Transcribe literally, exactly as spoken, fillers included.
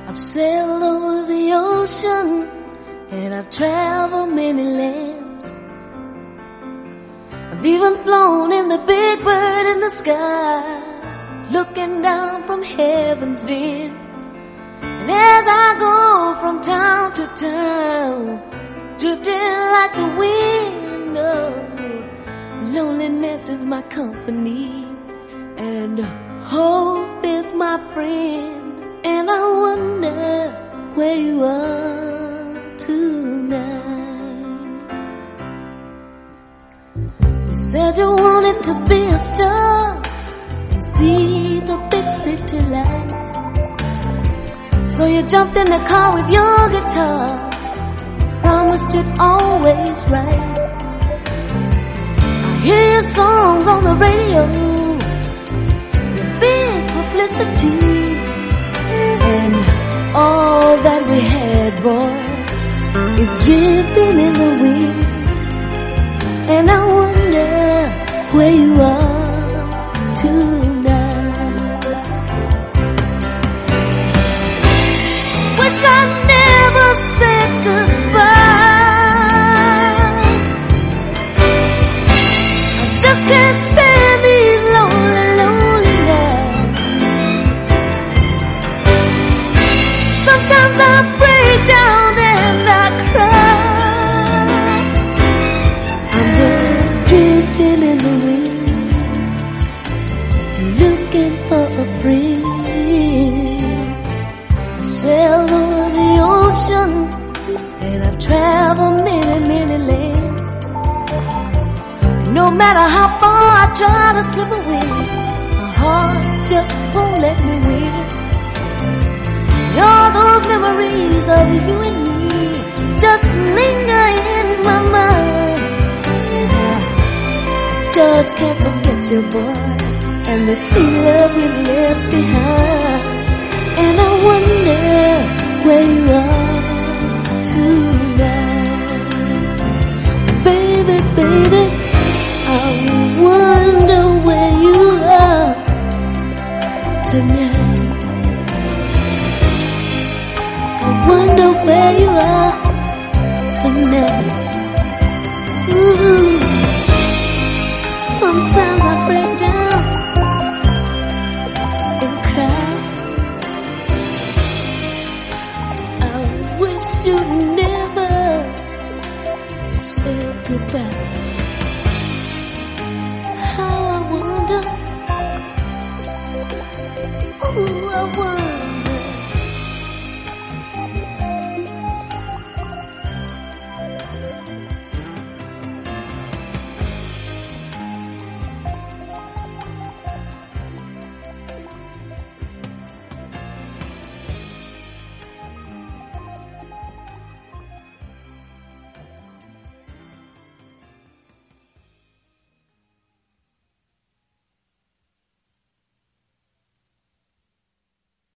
I've sailed over the ocean and I've traveled many lands. I've even flown in the big bird in the sky, looking down from heaven's den. And as I go from town to town, drifting like the wind, oh, loneliness is my company and hope is my friend. And I wonder where you are tonight. You said you wanted to be a star and see the big city lights, so you jumped in the car with your guitar, promised you'd always write. I hear your songs on the radio, your big publicity, and all that we had, boy, is drifting in the wind. And I wonder where you are tonight. Wish I never said goodbye. I just can't stand these lonely, lonely nights. Sometimes I break down and I cry. I'm just drifting in the wind, looking for a friend. I sailed over the ocean and I've traveled many, many lands. No matter how far I try to slip away, my heart just won't let me win. All those memories of you and me just linger in my mind. And I just can't forget you, boy, and the sweet love we left behind. And I wonder where you are tonight. Baby, baby, I wonder where you are tonight. I wonder where you are tonight. Ooh, sometimes I